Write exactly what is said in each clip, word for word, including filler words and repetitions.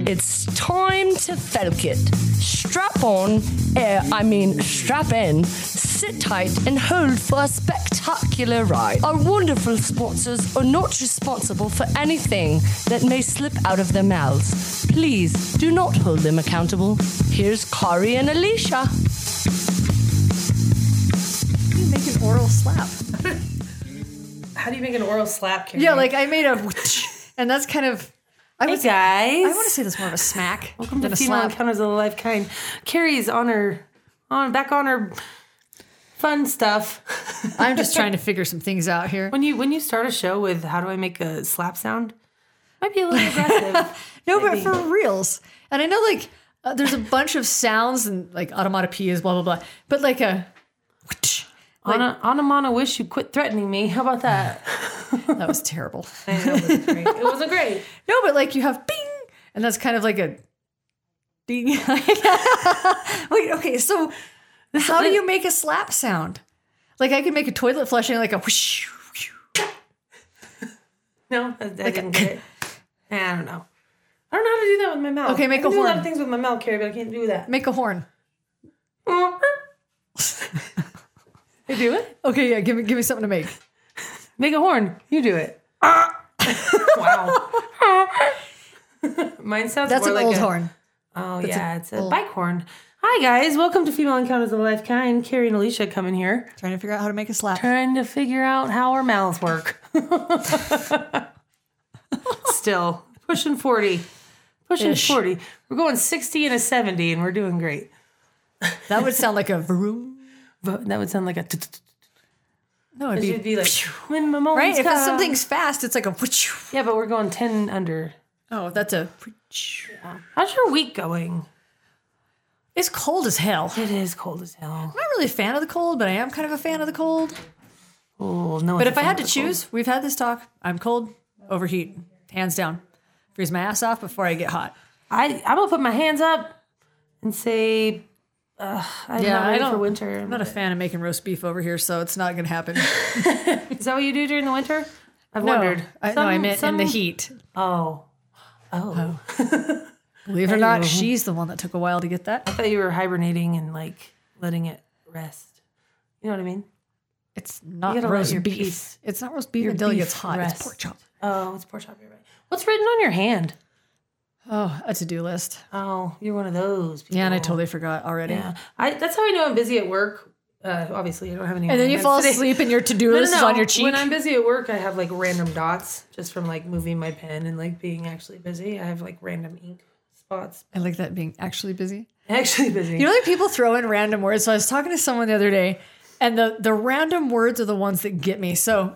It's time to felk it. Strap on, eh, I mean strap in, sit tight and hold for a spectacular ride. Our wonderful sponsors are not responsible for anything that may slip out of their mouths. Please do not hold them accountable. Here's Kari and Alicia. You make an oral slap. How do you make an oral slap, Carrie? Yeah, like I made a whoosh, and that's kind of. I Hey would, guys. I want to say that's more of a smack. Welcome than to a Female slap. Encounters of the Life Kind. Carrie's on her, on back on her fun stuff. I'm just trying to figure some things out here. When you when you start a show with how do I make a slap sound, might be a little aggressive. No, maybe. but for reals. And I know like uh, there's a bunch of sounds and like automatopoeias, blah, blah, blah. But like a... whoosh, like, Anna, Anna wish you quit threatening me. How about that? that was terrible. I know, it wasn't great. It wasn't great. No, but like you have bing, and that's kind of like a ding. Wait, okay, so how do you make a slap sound? Like I could make a toilet flushing like a whoosh. whoosh. No, I, I didn't get it. I don't know. I don't know how to do that with my mouth. Okay, make I can a do a lot horn. of things with my mouth, Carrie, but I can't do that. Make a horn. You do it? Okay, yeah, give me give me something to make. Make a horn. You do it. Wow. Mine sounds That's more an like old a, horn. Oh, That's yeah. a It's a old- bike horn. Hi, guys. Welcome to Female Encounters of the Life Kind. Carrie and Alicia coming here. Trying to figure out how to make a slap. Trying to figure out how our mouths work. Still. Pushing forty. Pushing Ish. forty. We're going sixty and a seventy, and we're doing great. That would sound like a vroom. But that would sound like a... t- t- t- No, it'd It be, should be like... When my moments right. If it's come. something's fast, it's like a whoosh. Yeah, but we're going ten under. Oh, that's a whoosh. How's your week going? It's cold as hell. It is cold as hell. I'm not really a fan of the cold, but I am kind of a fan of the cold. Oh, no. But if I had to choose, we've had this talk. I'm cold, overheat, hands down. Freeze my ass off before I get hot. I, I'm going to put my hands up and say, uh, I'm Yeah, not I ready don't- for winter. I'm not a fan of making roast beef over here, so it's not going to happen. Is that what you do during the winter? I've No, wondered. I, no, I Some- meant some- in the heat. Oh. Oh. Believe it or not, she's the one that took a while to get that. I thought you were hibernating and like letting it rest. You know what I mean? It's not You gotta let roast your beef. piece- It's not roast beef your until it beef gets hot. rest. It's pork chop. Oh, it's pork chop. You're right. What's written on your hand? Oh, a to-do list. Oh, you're one of those people. Yeah, and I totally forgot already. Yeah. I, that's how I know I'm busy at work. Uh, obviously, I don't have any. And then you hands fall today. asleep and your to-do No, no, list is no. on your cheek. When I'm busy at work, I have like random dots just from like moving my pen and like being actually busy. I have like random ink spots. I like that being actually busy. Actually busy. You know, like people throw in random words. So I was talking to someone the other day, and the the random words are the ones that get me. So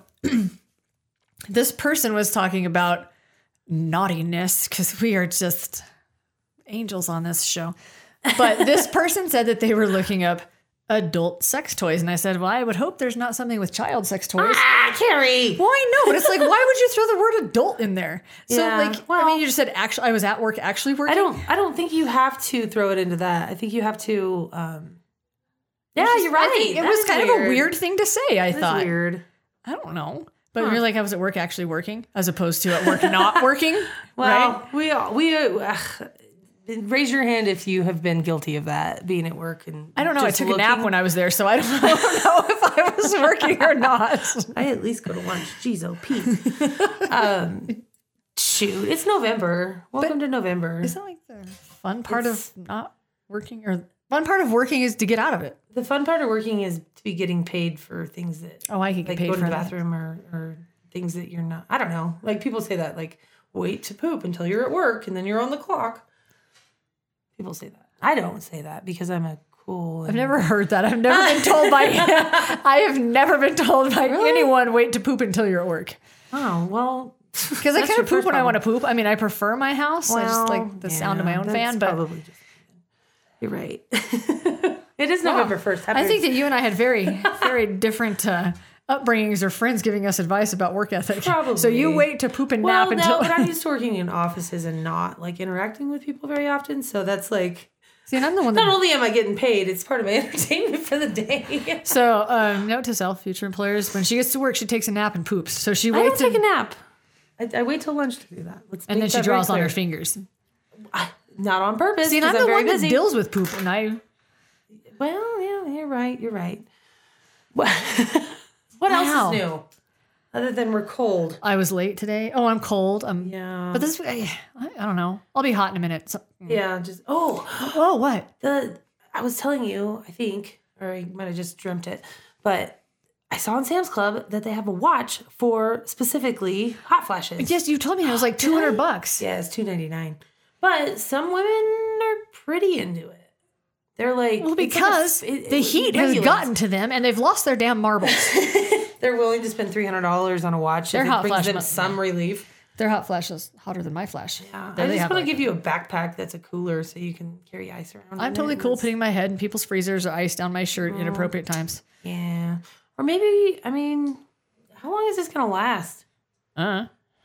this person was talking about naughtiness because we are just angels on this show. But this person said that they were looking up adult sex toys, and I said, "Well, I would hope there's not something with child sex toys." ah, Carrie. Well, I know, but it's like, why would you throw the word adult in there? So, Yeah, like, I well- mean, you just said actually. I was at work, actually working. I don't. I don't think you have to throw it into that. I think you have to. Um, yeah, you're right. I think it That was is kind of a weird thing to say. I That's thought. weird. I don't know. But you're like, I was at work actually working as opposed to at work not working. Well, right? we all, we uh, raise your hand if you have been guilty of that, being at work and I don't know. I just took a nap looking. when I was there, so I don't, I don't know if I was working or not. I at least go to lunch. Jeez, oh Pete. um, shoot, it's November. Welcome to November. Isn't like the fun part of not working or fun part of working is to get out of it? The fun part of working is to be getting paid for things that Oh, I could get like paid go to for the that. bathroom or, or things that you're not. I don't know. Like people say that, like wait to poop until you're at work and then you're on the clock. People say that. I don't say that because I'm a cool. I've never heard that. I've never been told by. I have never been told by Really? anyone wait to poop until you're at work. Oh well, Because I That's kind your of poop first when I problem. want to poop. I mean, I prefer my house. I just like the sound of my yeah, own that's fan. But probably just, you're right. It is November first. I think that you and I had very, very different uh, upbringings or friends giving us advice about work ethic. Probably. So you wait to poop and well, nap until. no, but I'm used to working in offices and not like interacting with people very often. So that's like. See, and I'm the one Not that. only am I getting paid, it's part of my entertainment for the day. So, um, note to self, future employers: when she gets to work, she takes a nap and poops. So she I don't waits take and, a nap. I, I wait till lunch to do that. Let's and make then she that very draws on her clear. fingers. I, not on purpose. See, and I'm, I'm the very one that busy. deals with poop, and I. Well, yeah, you're right. You're right. What, what else Wow. is new? Other than we're cold. I was late today. Oh, I'm cold. I'm. Yeah. But this, I, I don't know. I'll be hot in a minute. So, Yeah, just, oh, oh, what? the, I was telling you, I think, or I might have just dreamt it, but I saw in Sam's Club that they have a watch for specifically hot flashes. Yes, you told me it was like two hundred bucks. Yeah, it's two ninety-nine. But some women are pretty into it. They're like, Well, it's like a- because it- the it heat has regulates. gotten to them, and they've lost their damn marbles. They're willing to spend three hundred dollars on a watch Their if hot it brings flash them mu- some relief. Their hot flash is hotter than my flash. Yeah, There I they just have want to it. give you a backpack that's a cooler so you can carry ice around. I'm in totally it. cool It's- putting my head in people's freezers or ice down my shirt at appropriate times. Yeah. Or maybe, I mean, how long is this going to last? Uh,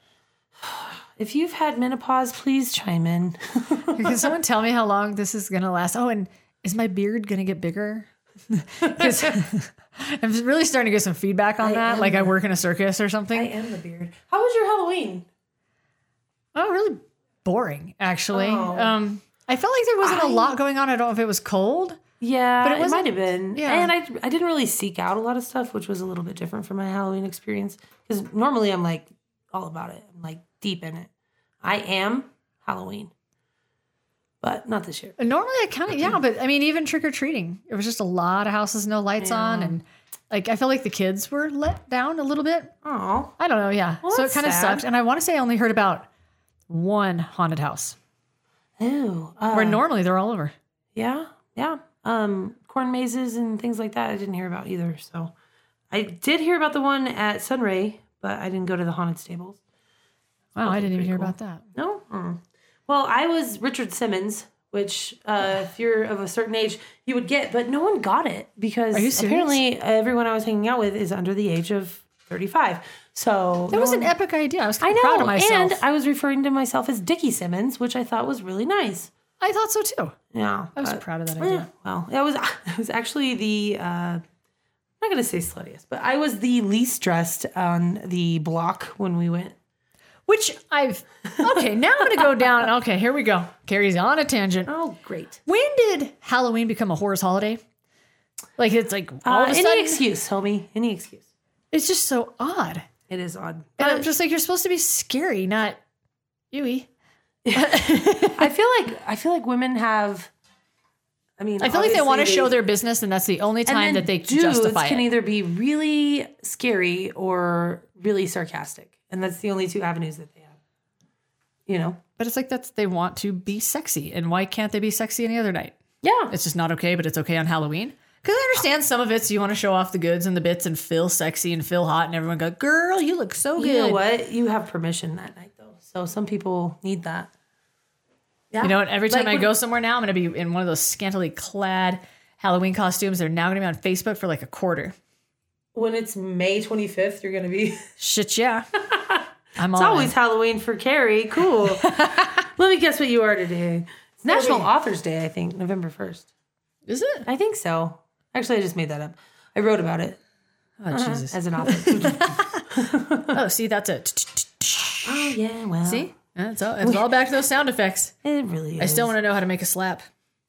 If you've had menopause, please chime in. can someone tell me how long this is going to last? Oh, and is my beard going to get bigger? Because I'm really starting to get some feedback on I that. am. Like I work in a circus or something. I am the beard. How was your Halloween? Oh, really boring, actually. Oh. Um, I felt like there wasn't a I- lot going on. I don't know if it was cold. Yeah, But it it, wasn't- might have been. yeah. And I, I didn't really seek out a lot of stuff, which was a little bit different from my Halloween experience. Because normally I'm like all about it. I'm like deep in it. I am Halloween. But not this year. And normally I kind of, yeah, but I mean, even trick or treating, it was just a lot of houses, no lights on. And like, I felt like the kids were let down a little bit. Oh. I don't know. Yeah. Well, so it that's kind of sad. sucked. And I want to say I only heard about one haunted house Ew. Uh, where normally they're all over. Yeah, yeah. Um, corn mazes and things like that I didn't hear about either. So I did hear about the one at Sunray, but I didn't go to the haunted stables. Wow. I didn't even pretty hear cool. about that. No? Mm. Well, I was Richard Simmons, which uh, if you're of a certain age, you would get, but no one got it because Are you serious? apparently everyone I was hanging out with is under the age of thirty-five. So That no was an one- epic idea. I was I kind of know, proud of myself. and I was referring to myself as Dickie Simmons, which I thought was really nice. I thought so too. Yeah, I was but- proud of that Eh, idea. well, it was it was actually the uh, I'm not gonna say sluttiest, but I was the least dressed on the block when we went. Which I've, okay, now I'm going to go down. Okay, here we go. Carrie's on a tangent. Oh, great! When did Halloween become a horror's holiday? Like, it's like all Uh, of a any sudden, excuse, homie, any excuse. it's just so odd. It is odd. And But I'm just like, you're supposed to be scary, not ewy. I feel like I feel like women have. I mean, I feel like they want to obviously show their business, and that's the only and time then that they dudes justify can it. either be really scary or really sarcastic, and that's the only two avenues that they have. You know. But it's like that's they want to be sexy, and why can't they be sexy any other night? Yeah. It's just not okay, but it's okay on Halloween. Because I understand some of it's you want to show off the goods and the bits and feel sexy and feel hot, and everyone go, "Girl, you look so good." You know what? You have permission that night, though. So some people need that. Yeah. You know what? Every time Like I when- go somewhere now, I'm going to be in one of those scantily clad Halloween costumes. They're now going to be on Facebook for like a quarter. when it's May twenty-fifth, you're going to be. It's Shit, yeah. I'm all always in. Halloween for Carrie. Cool. Let me guess what you are today. It's National me. Authors Day, I think, November first. Is it? I think so. Actually, I just made that up. I wrote about it Oh, Jesus. as an author. Oh, see, that's it. Oh, yeah, well. See? It's all, it's all back to those sound effects. It really is. I still want to know how to make a slap.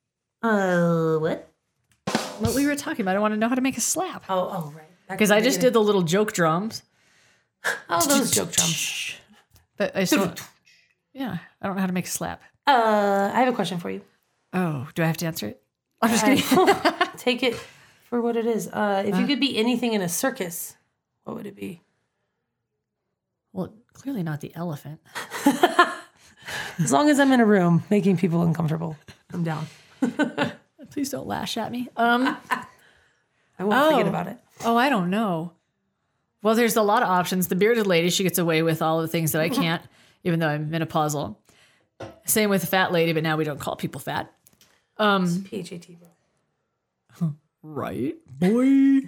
Uh, what? What we were talking about, I want to know how to make a slap. Oh, oh, right. Because I just did the little joke drums. Oh, those joke drums. But I still, yeah, I don't know how to make a slap. Uh, I have a question for you. Oh, do I have to answer it? I'm just kidding. Take it for what it is. Uh, if you could be anything in a circus, what would it be? Well, clearly not the elephant. As long as I'm in a room making people uncomfortable, I'm down. Please don't lash at me. Um. I won't Oh. forget about it. Oh, I don't know. Well, there's a lot of options. The bearded lady, she gets away with all the things that I can't, even though I'm menopausal. Same with the fat lady, but now we don't call people fat. Um, P H A T, bro. right, boy.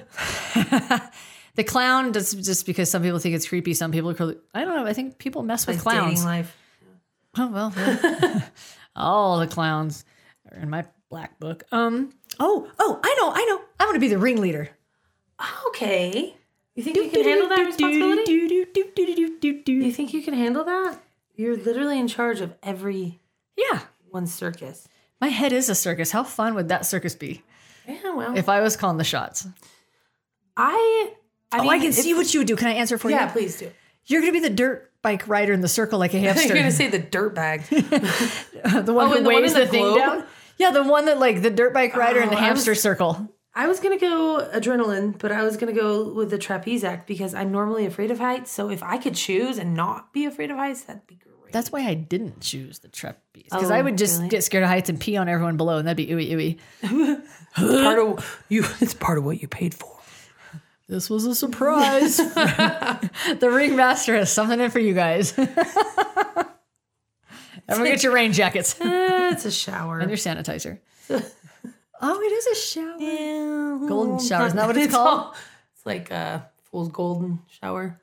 The clown, that's just because some people think it's creepy. Some people, call it, I don't know. I think people mess with Like clowns. dating life. Oh well, yeah. All the clowns are in my black book. Um. Oh, oh, I know, I know. I'm going to be the ringleader. Okay. You think you can handle that responsibility? You Yeah. think you can handle that? You're literally in charge of every. Yeah. one's circus. My head is a circus. How fun would that circus be? Yeah, well. If I was calling the shots. I... I oh, mean, I can if, see what you would do. Can I answer for Yeah, you? please do. You're going to be the dirt bike rider in the circle like a hamster. You're going to say the dirt bag. the one Oh, who and the one weighs in the, the thing globe? down. Yeah, the one that like the dirt bike rider in the Oh, I hamster was- circle. I was going to go adrenaline, but I was going to go with the trapeze act because I'm normally afraid of heights. So if I could choose and not be afraid of heights, that'd be great. That's why I didn't choose the trapeze. Because Oh, I would just really? get scared of heights and pee on everyone below, and that'd be ooey ooey. It's part of you. It's part of what you paid for. This was a surprise. The ringmaster has something in for you guys. Everyone get your rain jackets and Eh, it's a shower. your sanitizer. Oh, it is a shower. Yeah, Golden shower. Isn't that what it's called? all- it's like a fool's golden shower.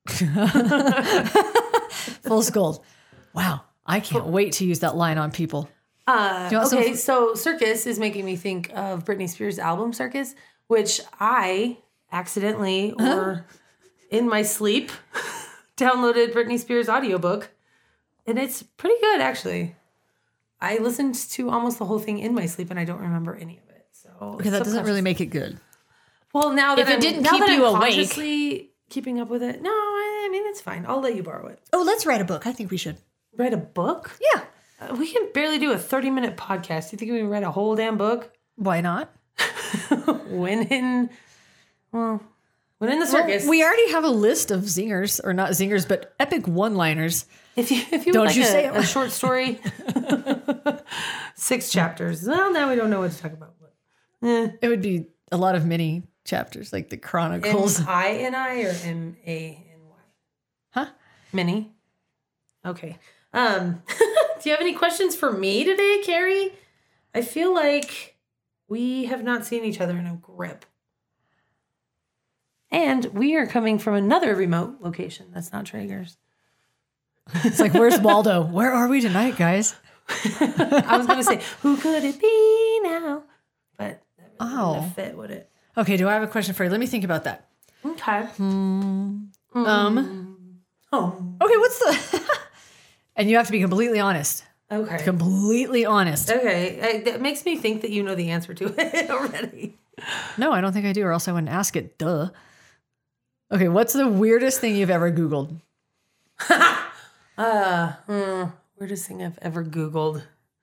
Fool's gold. Wow. I can't wait to use that line on people. Uh, you want some okay, f- so Circus is making me think of Britney Spears' album Circus, which I accidentally or in my sleep downloaded Britney Spears' audiobook, and it's pretty good actually. I listened to almost the whole thing in my sleep, and I don't remember any of it. So Okay, that doesn't really make it good. Well, now that If it I'm, didn't now keep that you I'm awake- consciously keeping up with it, no, I, I mean it's fine. I'll let you borrow it. Oh, let's write a book. I think we should. Write a book? Yeah. Uh, we can barely do a thirty minute podcast. You think we can write a whole damn book? Why not? When in, well, when in the circus. Well, we already have a list of zingers, or not zingers, but epic one-liners. if you if you Don't would like you a, say it. a short story, six chapters. Well, now we don't know what to talk about. It would be a lot of mini chapters, like the M Chronicles. I N I or M A N Y? Huh? Mini. Okay. Um, do you have any questions for me today, Carrie? I feel like we have not seen each other in a grip. And we are coming from another remote location that's not Traeger's. It's like, where's Waldo? Where are we tonight, guys? I was going to say, who could it be now? But that really Oh. wouldn't fit, would it? Okay, do I have a question for you? Let me think about that. Okay. Um, Oh. okay, what's the... And you have to be completely honest. Okay. Completely honest. Okay. I, that makes me think that you know the answer to it already. No, I don't think I do, or else I wouldn't ask it. Duh. Okay, what's the weirdest thing you've ever Googled? Uh, mm, weirdest thing I've ever Googled.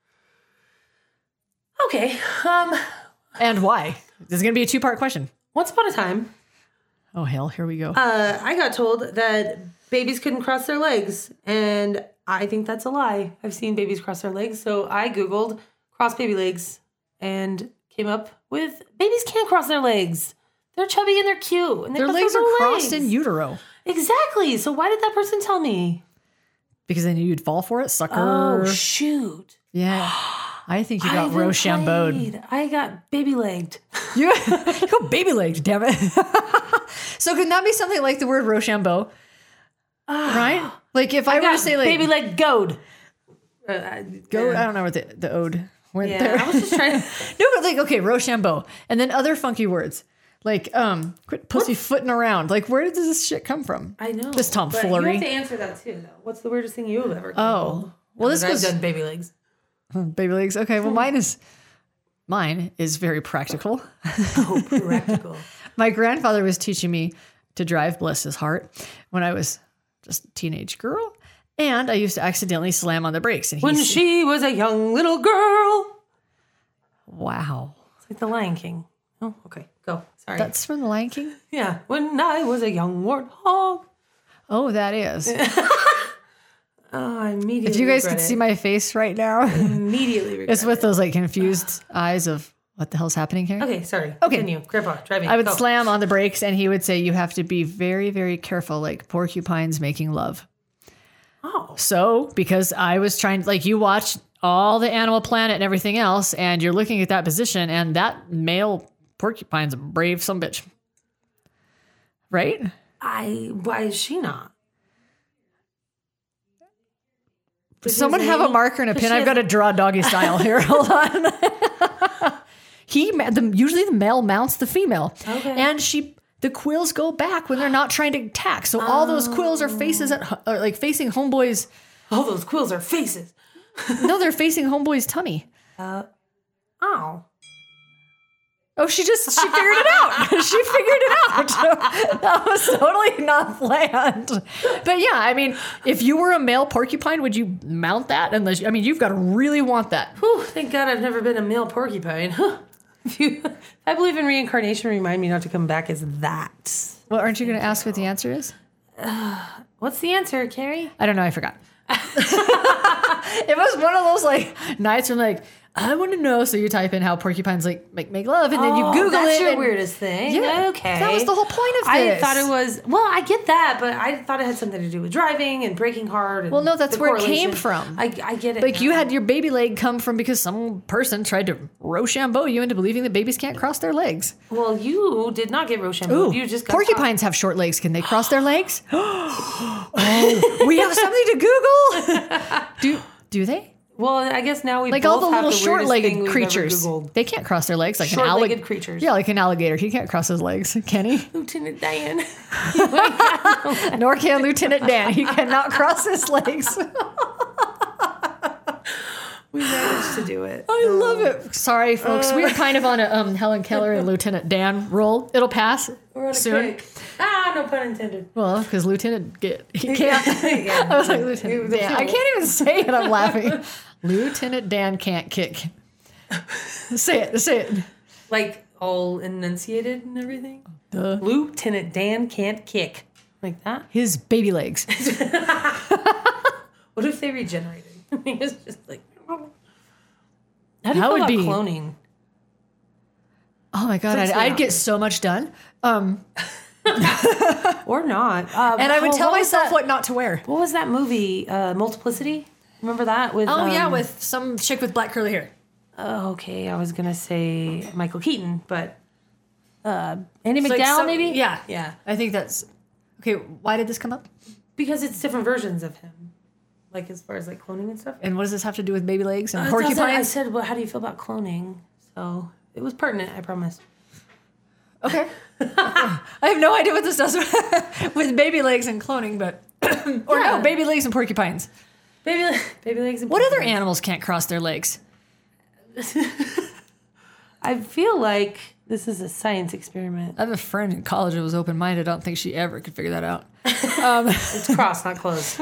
Okay. Um, And why? This is going to be a two-part question. once upon a time, Oh, hell, here we go. uh, I got told that babies couldn't cross their legs, and I think that's a lie. I've seen babies cross their legs, so I Googled cross baby legs and came up with babies can't cross their legs. They're chubby and they're cute. And they Their cross legs their are little crossed legs. in utero. Exactly. So why did that person tell me? Because they knew you'd fall for it, sucker. Oh, shoot. Yeah. I think you I got even Rochambeau'd. played. I got baby legged. You, you got baby legs, damn it. So could that be something like the word Rochambeau? Right? Like if I, were to say like baby leg goad. Uh, I- go, uh, I don't know what the, the ode went yeah, there. I was just trying to. No, but like, okay, Rochambeau. And then other funky words. Like, um, quit pussyfooting around. Like, where does this shit come from? I know. This But tomfoolery. you have to answer that too, though. What's the weirdest thing you've ever? Oh. Well, this I've goes done baby legs. baby legs. Okay, well mine is mine is very practical. Oh, practical. My grandfather was teaching me to drive, bless his heart, when I was just a teenage girl. And I used to accidentally slam on the brakes. And When he she was a young little girl. wow. It's like the Lion King. Oh, okay. Go. Sorry. That's from The Lion King? yeah. When I was a young warthog. Oh, that is. Oh, I immediately. If you guys regret could it. see my face right now, immediately. Regret it's with it. those like confused eyes of what the hell's happening here. Okay, sorry. Okay. Continue. Grandpa, driving. I would Go. slam on the brakes and he would say, you have to be very, very careful, like porcupines making love. Oh. So, because I was trying, like, you watch all the Animal Planet and everything else, and you're looking at that position, and that male porcupine's a brave sumbitch. Right? I. Why is she not? Does someone have a marker and a But pen? she I've got to has- draw doggy style here. Hold on. he, ma- the, usually the male mounts the female. Okay. And she, the quills go back when they're not trying to attack. So all those quills are faces at, are like facing homeboys. All those quills are faces. No, they're facing homeboy's tummy. Uh, oh. Oh, she just, she figured it out. She figured it out. That was totally not planned. But yeah, I mean, if you were a male porcupine, would you mount that? Unless, I mean, you've got to really want that. Whew, thank God I've never been a male porcupine. If you, I believe in reincarnation. Remind me not to come back as that. Well, aren't you going to ask what the answer is? Uh, what's the answer, Carrie? I don't know. I forgot. It was one of those like nights where I'm like, I want to know. So you type in how porcupines like make, make love, and then you Oh, Google that's it. your and- weirdest thing. Yeah, Okay. that was the whole point of I this. thought it was, well, I get that, but I thought it had something to do with driving and braking hard. And Well, no, that's the where it correlation. came from. I, I get it. Like you now. had your baby leg come from because some person tried to Rochambeau you into believing that babies can't cross their legs. Well, you did not get Rochambeau. Ooh, You just got porcupines have short legs. Can they cross their legs? Oh, we have something to Google. Do do they? Well, I guess now we Like both all the have little the weirdest thing short-legged we've creatures, ever Googled. they can't cross their legs like an Short-legged alligator. creatures. Yeah, like an alligator. He can't cross his legs, can he? Lieutenant Dan. Nor can Lieutenant Dan. He cannot cross his legs. We managed to do it. I love it. Sorry, folks. We are kind of on a um, Helen Keller and Lieutenant Dan roll. It'll pass We're on a soon. kick. Ah, no pun intended. Well, because Lieutenant get he can't. Yeah. I was like Lieutenant It was Dan. a I can't even say it. I'm laughing. Lieutenant Dan can't kick. Say it. Say it. Like all enunciated and everything. Duh. Lieutenant Dan can't kick. Like that? His baby legs. What if they regenerated? He was just like, how do you That feel would about be- cloning? Oh my god, I'd, Freaks me I'd out. get so much done. Um, Or not. Um, and I would oh, tell what was myself that- what not to wear. What was that movie? Uh, Multiplicity? Remember that? With Oh yeah, um, with some chick with black curly hair. Oh, okay, I was gonna say Michael Keaton, but uh, Andy It's like McDowell, some- maybe. Yeah, yeah, I think that's okay. Why did this come up? because it's different versions of him, like as far as like cloning and stuff. And what does this have to do with baby legs and Uh, that's what I porcupines? said, well, how do you feel about cloning? So it was pertinent, I promise. Okay. I have no idea what this does with baby legs and cloning, but or Yeah. no, baby legs and porcupines. Baby, baby legs. And What other porcupines. animals can't cross their legs? I feel like this is a science experiment. I have a friend in college that was open minded. I don't think she ever could figure that out. It's crossed, not closed.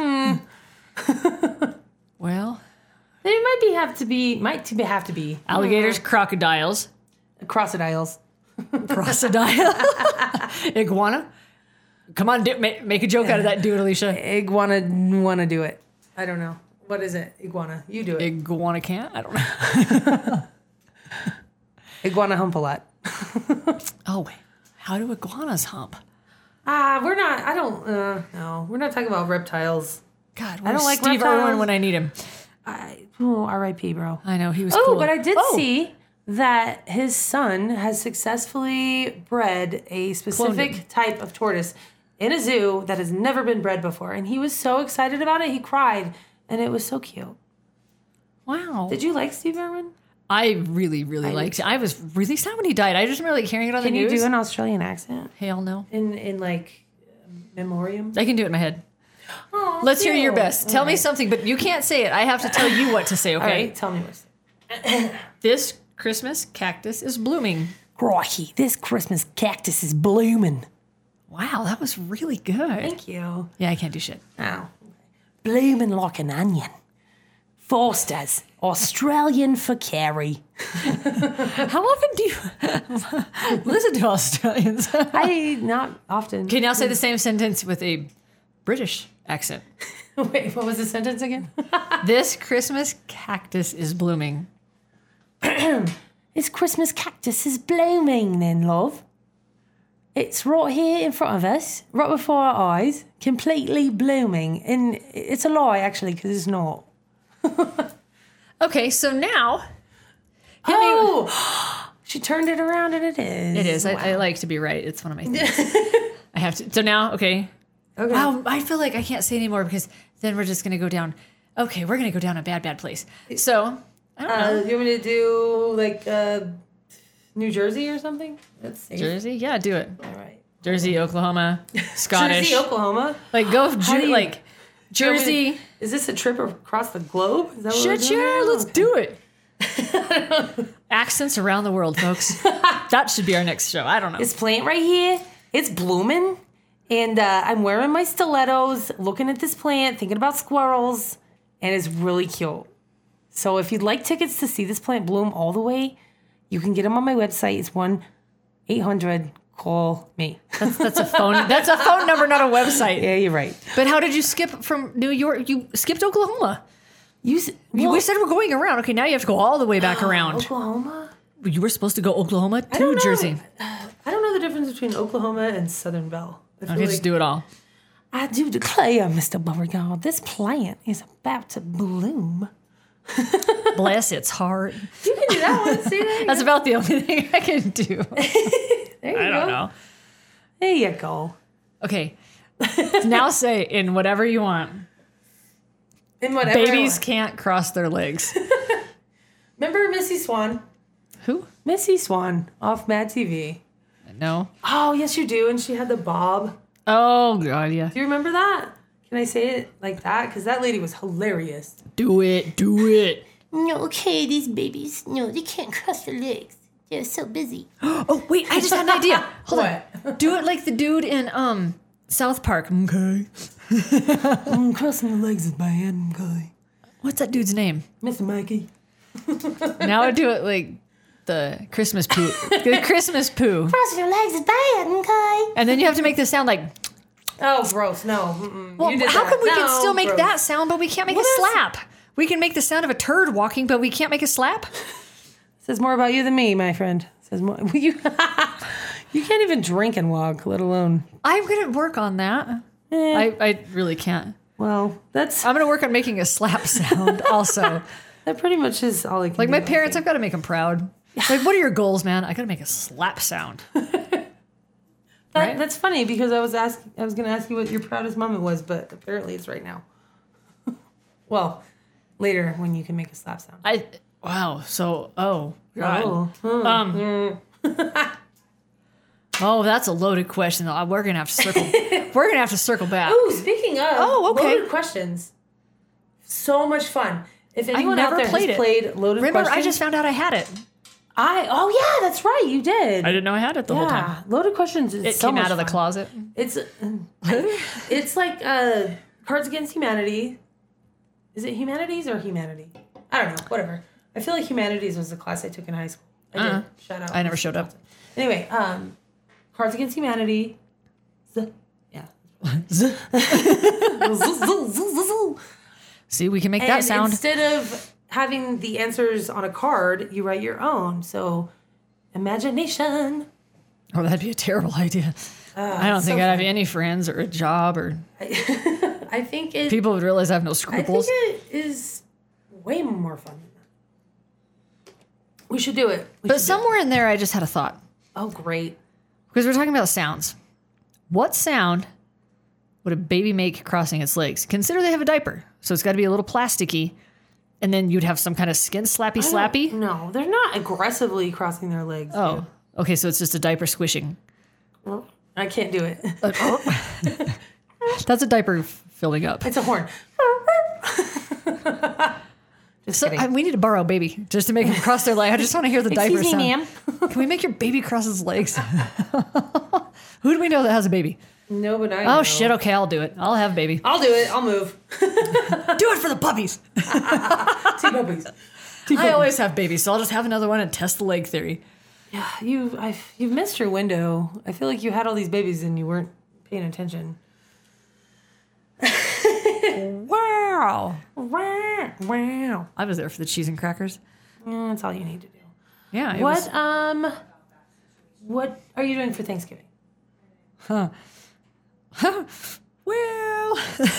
Well, They might be have to be might to be, have to be alligators, crocodiles, crocodiles. crocodile, iguana. Come on, do, make, make a joke out of that. Do it, Alicia. Iguana want to do it. I don't know. What is it? Iguana. You do it. Iguana can't. I don't know. Iguana hump a lot. Oh wait, how do iguanas hump? Ah, we're not. I don't. Uh, no, we're not talking about reptiles. God, I where's don't like Steve reptiles. Irwin when I need him. I, oh, R I P, bro. I know he was Oh, cool. but I did Oh, see that his son has successfully bred a specific him. type of tortoise in a zoo that has never been bred before, and he was so excited about it. He cried, and it was so cute. Wow. Did you like Steve Irwin? I really, really liked it. I was really sad when he died. I just remember like hearing it on Can the you news. do an Australian accent Hell no. in in like memoriam? I can do it in my head. Oh, Let's hear your cute. best. Tell me something, but you can't say it. I have to tell you what to say, All okay? right, tell me what's. This Christmas cactus is blooming. Crikey, this Christmas cactus is blooming. Wow, that was really good. Thank you. Yeah, I can't do shit. Oh. Blooming like an onion. Foster's Australian for Carrie. How often do you listen to Australians? I not often. Okay, now say the same sentence with a British accent. Wait, what was the sentence again? This Christmas cactus is blooming. This Christmas cactus is blooming then, love. It's right here in front of us, right before our eyes, completely blooming. And it's a lie, actually, because it's not. Okay, so now hit me. Oh! She turned it around and it is. It is. I, I like to be right. It's one of my things. I have to. So now, okay. Okay. Wow, I feel like I can't say anymore because then we're just going to go down. Okay, we're going to go down a bad, bad place. So, I don't know. Uh, you want me to do, like, uh, New Jersey or something? That's safe. Jersey? Yeah, do it. All right. Jersey, Oklahoma, Scottish. Jersey, Oklahoma. Like, go, How do Ju- you- like, Jersey. Is this a trip across the globe? Is that what we're Shit, doing yeah, now? let's do it. Accents around the world, folks. That should be our next show. I don't know. This plant right here, it's blooming. And uh, I'm wearing my stilettos, looking at this plant, thinking about squirrels. And it's really cute. So if you'd like tickets to see this plant bloom all the way, you can get them on my website. It's one eight hundred call me. That's, that's a phone. That's a phone number, not a website. Yeah, you're right. But how did you skip from New York? You skipped Oklahoma. You, s- You- well, we said we're going around. Okay, now you have to go all the way back around. Oklahoma? You were supposed to go Oklahoma I don't to know. Jersey. I don't know the difference between Oklahoma and Southern Belle. I feel Okay, like just do it all. I do declare, Mister Beauregard, this plant is about to bloom. Bless its heart. You can do that one. See that? That's about the only thing I can do. There you I go. don't know. There you go. Okay. Now say in whatever you want. And whatever. Babies can't cross their legs. Remember Missy Swan? Who? Missy Swan off Mad T V. No. Oh, yes, you do. And she had the bob. Oh, God, yeah. Do you remember that? Can I say it like that? Because that lady was hilarious. Do it. Do it. No, okay, these babies, no, they can't cross their legs. They're so busy. Oh, wait, I just had an idea. Hold What? on. Do it like the dude in um South Park. Okay. Mm, crossing the legs is bad. Okay. What's that dude's name? Mister Mikey. Now I do it like the Christmas poo. The Christmas poo. Crossing your legs is bad, okay? And then you have to make this sound like, Oh, gross. No. Mm-mm. well, You did how that. come we can No, still make gross. that sound, but we can't make What a is- slap? We can make the sound of a turd walking, but we can't make a slap? Says more about you than me, my friend. Says more. You, you can't even drink and walk, let alone. I'm going to work on that. Eh, I, I really can't. well, that's I'm going to work on making a slap sound also. that. Pretty much is all I can. Like do, my I parents, think. I've got to make them proud. Like, what are your goals, man? I got to make a slap sound. That, right? That's funny because I was asking. I was going to ask you what your proudest moment was, but apparently it's right now. Well, later when you can make a slap sound. I wow. So oh god. Oh, Um. Oh, that's a loaded question. though. We're gonna have to circle. We're gonna have to circle back. Ooh, speaking of Oh, okay. loaded questions, so much fun. If anyone never out there played has it. played loaded Remember, questions, I just found out I had it. I oh yeah, that's right, you did. I didn't know I had it the whole time. Yeah, loaded questions is It so came much out of the fun. closet. It's it's like uh, Cards Against Humanity. Is it Humanities or Humanity? I don't know. Whatever. I feel like Humanities was the class I took in high school. I Uh-uh. did. Shout out. I never showed up. Anyway, um, Cards Against Humanity. Z- yeah. See, we can make And that sound. instead of having the answers on a card, you write your own. So, imagination. Oh, that'd be a terrible idea. I don't so think I'd have fun. any friends or a job or I think it. people would realize I have no I think scruples. it is way more fun than that. We should do it. We But should do somewhere in there, I just had a thought. it. Oh, great. Because we're talking about sounds. What sound would a baby make crossing its legs? Consider they have a diaper, so it's got to be a little plasticky, and then you'd have some kind of skin slappy slappy. No, they're not aggressively crossing their legs. Oh, okay, so it's just a diaper squishing. dude. I can't do it. That's a diaper f- filling up. It's a horn. Just So kidding. I, we need to borrow a baby just to make him cross their leg. I just want to hear the diaper Excuse me, sound. ma'am. Can we make your baby cross his legs? Who do we know that has a baby? No, but I Oh know. shit! Okay, I'll do it. I'll have a baby. I'll do it. I'll move. Do it for the puppies. Two puppies. I always have babies, so I'll just have another one and test the leg theory. You, I've, you've missed your window. I feel like you had all these babies and you weren't paying attention. Wow! Wow. Wow. I was there for the cheese and crackers. Mm, that's all you need to do. Yeah. It What, was- um, what are you doing for Thanksgiving? well.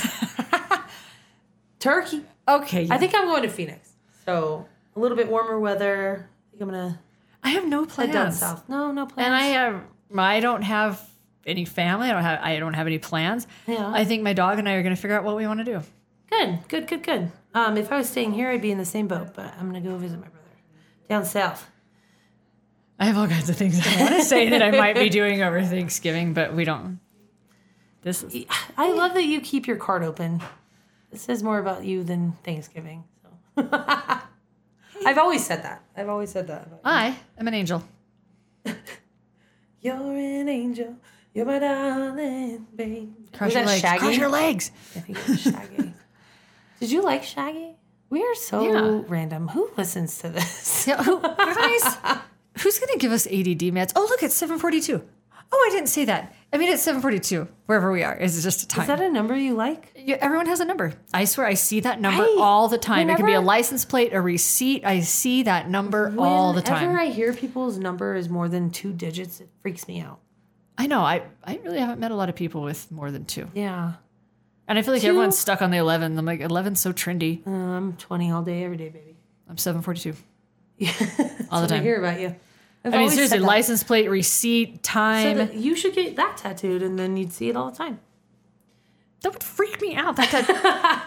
Turkey. Okay. I think I'm going to Phoenix. So a little bit warmer weather. I think I'm going to I have no head down plans. south. No, no plans. And I have. I don't have any family. I don't have. I don't have any plans. Yeah. I think my dog and I are going to figure out what we want to do. Good, good, good, good. Um, if I was staying here, I'd be in the same boat, but I'm going to go visit my brother down south. I have all kinds of things I want to say that I might be doing over Thanksgiving, but we don't. This is. I love that you keep your card open. It says more about you than Thanksgiving. So I've always said that. I've always said that. About you. I am an angel. You're an angel. You're my darling, babe. Crush Was your that legs. Shaggy? Crush your legs. I think it was Shaggy. Did you like Shaggy? We are so Yeah. random. Who listens to this? Yeah, who, guys, who's going to give us A D D meds? Oh, look, it's seven forty-two. Oh, I didn't say that. I mean, it's seven forty-two, wherever we are. It's just a time. Is that a number you like? Yeah, everyone has a number. I swear, I see that number Right. all the time. It could be a Whenever- license plate, a receipt. I see that number all the time. Whenever I hear people's number is more than two digits, it freaks me out. I know. I, I really haven't met a lot of people with more than two. Yeah. And I feel like Two? everyone's stuck on the eleven. I'm like, eleven's so trendy. Uh, I'm twenty all day, every day, baby. I'm seven forty-two. Yeah. All the That's what I time. hear about you. I've I mean, always seriously, said that. license plate, receipt, So time. that you should get that tattooed, and then you'd see it all the time. That would freak me out. That, that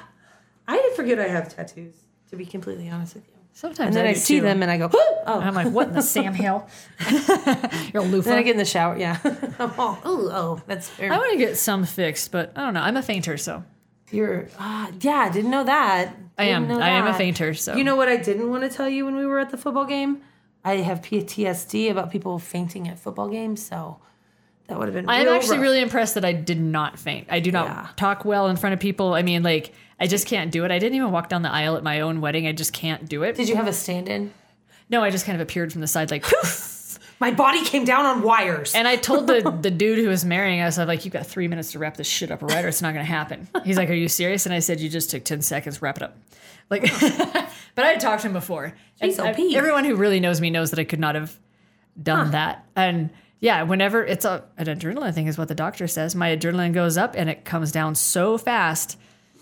I forget I have tattoos, to be completely honest with you. sometimes And then I, I, do see too. them, and I go, oh. And I'm like, what in the Sam Hill? You're a loofah. Then I get in the shower. Yeah. I'm all, oh, oh, that's very. I want to get some fixed, but I don't know. I'm a fainter, so You're, uh, yeah, didn't know that. I am. Didn't know I am a that. fainter. So You know what I didn't want to tell you when we were at the football game? I have P T S D about people fainting at football games, so that would have been. I'm real actually rough. really impressed that I did not faint. I do not Yeah. talk well in front of people. I mean, like, I just can't do it. I didn't even walk down the aisle at my own wedding. I just can't do it. Did you have a stand-in? No, I just kind of appeared from the side, like, poof. My body came down on wires. And I told the, the dude who was marrying us, I'm like, you got three minutes to wrap this shit up, right? Or it's not going to happen. He's like, are you serious? And I said, you just took ten seconds, wrap it up. Like, but I had talked to him before. And Jeez, O I- P. everyone who really knows me knows that I could not have done that. And yeah, whenever it's a, an adrenaline thing is what the doctor says. My adrenaline goes up and it comes down so fast.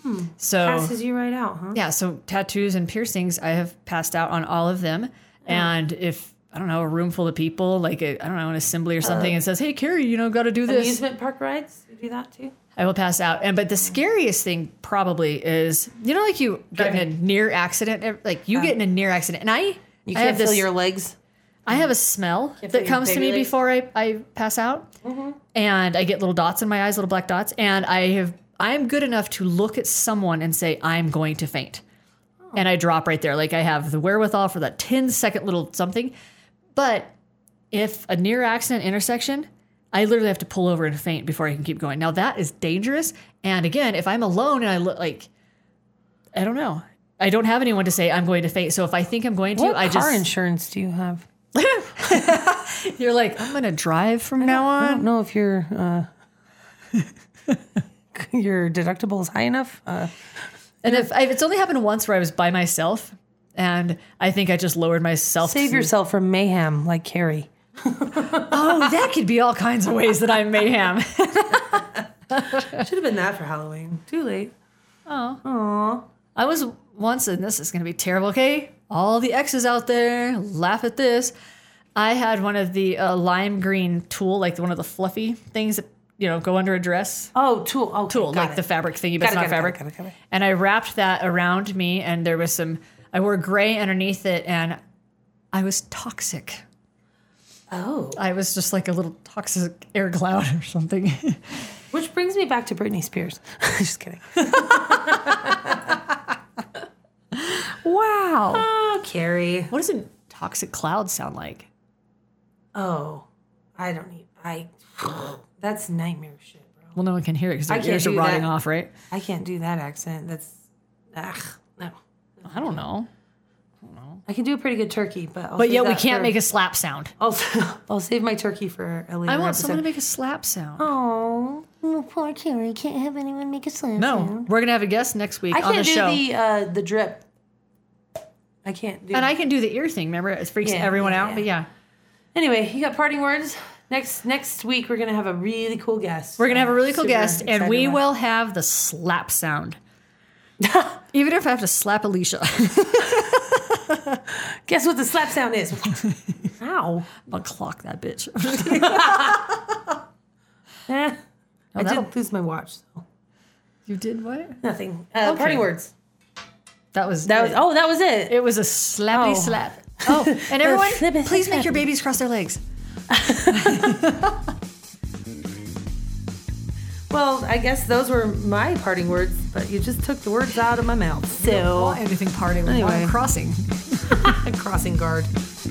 So Passes you right out, huh? yeah, so tattoos and piercings, I have passed out on all of them. And if, I don't know, a room full of people, like, a, I don't know, an assembly or something, and says, hey, Carrie, you know, got to do this. Amusement park rides, you do that too? I will pass out. And but the scariest thing probably is, you know, like you get in a near accident, like you get in a near accident, and I, You I can't have feel this, your legs. I have a smell feel that your comes to baby me legs? before I, I pass out, and I get little dots in my eyes, little black dots, and I have I am good enough to look at someone and say I'm going to faint, and I drop right there. Like I have the wherewithal for that ten second little something, but if a near accident intersection, I literally have to pull over and faint before I can keep going. Now that is dangerous. And again, if I'm alone and I look like, I don't know, I don't have anyone to say I'm going to faint. So if I think I'm going to, What I car just, insurance do you have? you're like, I'm going to drive from now I on. don't know if your uh, your deductible is high enough. Uh, And if, if it's only happened once where I was by myself and I think I just lowered myself. save to, yourself from mayhem like Carrie. Oh, that could be all kinds of ways that I'm mayhem. Should have been that for Halloween. Too late. I was once, and this is going to be terrible, okay? All the exes out there, laugh at this. I had one of the uh, lime green tulle, like one of the fluffy things that, you know, go under a dress. Oh, tool. Okay, Tulle, got like it. the fabric thingy, but Got it's it, not got it, fabric. got it, got it, got it. And I wrapped that around me, and there was some, I wore gray underneath it, and I was toxic. Oh. I was just like a little toxic air cloud or something. Which brings me back to Britney Spears. Just kidding. Wow. Oh, Carrie. What does a toxic cloud sound like? Oh, I don't need. I. That's nightmare shit, bro. Well, no one can hear it because their I can't ears are do rotting that. off, right? I can't do that accent. That's. Ugh, no. I don't know. I can do a pretty good turkey, but I'll But save yet we that can't for- make a slap sound. I'll, I'll save my turkey for a later I want episode. someone to make a slap sound. Oh, Oh, poor Carrie. Can't have anyone make a slam No, sound. we're gonna have a guest next week I on can't the do show, the uh, the drip. I can't do. and I can do the ear thing. Remember, it freaks Yeah, everyone yeah, out. yeah. But yeah, Anyway, you got parting words. Next next week we're gonna have a really cool guest. we're gonna have a really cool Super guest, and excited we about will have the slap sound. Even if I have to slap Alicia, it. Guess what the slap sound is? Ow! I'll clock that bitch. Eh, I that'll- did lose my watch. So. You did what? Nothing. Uh, Okay. Parting words. That was That was. Oh, that was it. It was a slappy Oh. slap. Oh, and everyone, Flippy, please make flippy. your babies cross their legs. Well, I guess those were my parting words, but you just took the words out of my mouth. I don't So, want anything parting. We Anyway. want crossing. crossing guard.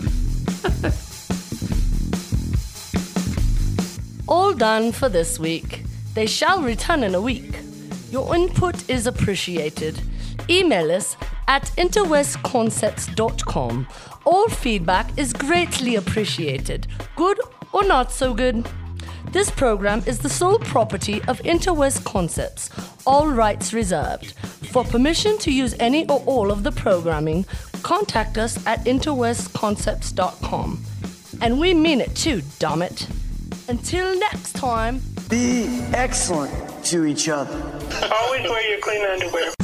All done for this week. They shall return in a week. Your input is appreciated. Email us at interwest concepts dot com. All feedback is greatly appreciated, good or not so good. This program is the sole property of Interwest Concepts, all rights reserved. For permission to use any or all of the programming, contact us at interwest concepts dot com. And we mean it too, damn it. Until next time. Be excellent to each other. Always wear your clean underwear.